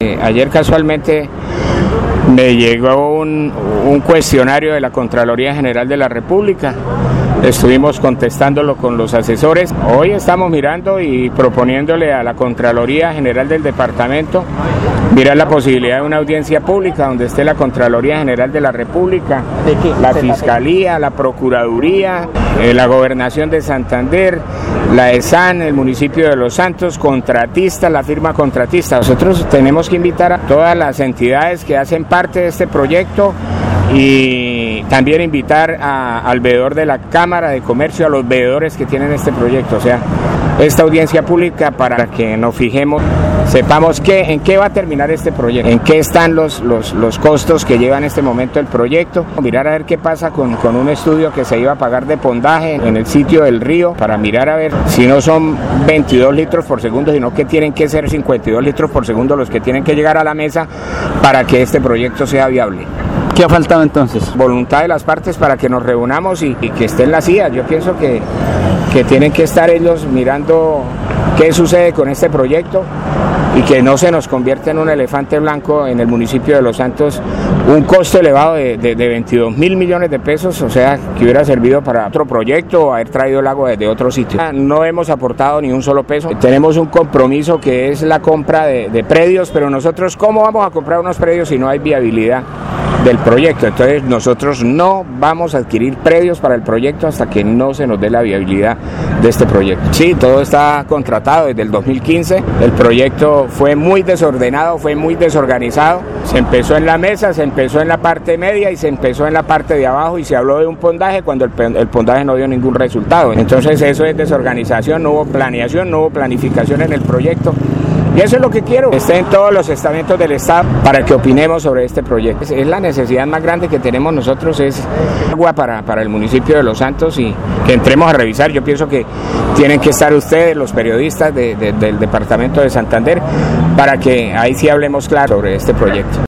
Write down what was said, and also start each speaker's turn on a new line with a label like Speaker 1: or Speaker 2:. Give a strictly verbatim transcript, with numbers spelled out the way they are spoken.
Speaker 1: Eh, ayer casualmente me llegó un, un cuestionario de la Contraloría General de la República. Estuvimos contestándolo con los asesores. Hoy estamos mirando y proponiéndole a la Contraloría General del Departamento mirar la posibilidad de una audiencia pública donde esté la Contraloría General de la República, la Fiscalía, la Procuraduría, eh, la Gobernación de Santander, la ESAN, el municipio de Los Santos, contratistas, la firma contratista. Nosotros tenemos que invitar a todas las entidades que hacen parte de este proyecto y también invitar a, al veedor de la Cámara de Comercio, a los veedores que tienen este proyecto, o sea, esta audiencia pública para que nos fijemos, sepamos qué, en qué va a terminar este proyecto, en qué están los, los, los costos que lleva en este momento el proyecto, mirar a ver qué pasa con, con un estudio que se iba a pagar de pondaje en el sitio del río, para mirar a ver si no son veintidós litros por segundo, sino que tienen que ser cincuenta y dos litros por segundo los que tienen que llegar a la mesa para que este proyecto sea viable.
Speaker 2: ¿Qué ha faltado entonces?
Speaker 1: Voluntad de las partes para que nos reunamos y, y que estén las I A. Yo pienso que, que tienen que estar ellos mirando qué sucede con este proyecto y que no se nos convierta en un elefante blanco en el municipio de Los Santos, un costo elevado de, de, de veintidós mil millones de pesos, o sea, que hubiera servido para otro proyecto o haber traído el agua desde otro sitio. No hemos aportado ni un solo peso, tenemos un compromiso que es la compra de, de predios, pero nosotros, ¿cómo vamos a comprar unos predios si no hay viabilidad del proyecto? Entonces nosotros no vamos a adquirir predios para el proyecto hasta que no se nos dé la viabilidad de este proyecto. Sí, todo está contratado desde el dos mil quince, el proyecto fue muy desordenado, fue muy desorganizado, se empezó en la mesa, se empezó en la parte media y se empezó en la parte de abajo y se habló de un pondaje cuando el, el pondaje no dio ningún resultado. Entonces eso es desorganización, no hubo planeación, no hubo planificación en el proyecto. Y eso es lo que quiero, que estén todos los estamentos del Estado para que opinemos sobre este proyecto. Es la necesidad más grande que tenemos nosotros, es agua para, para el municipio de Los Santos y que entremos a revisar. Yo pienso que tienen que estar ustedes, los periodistas de, de, del departamento de Santander, para que ahí sí hablemos claro sobre este proyecto.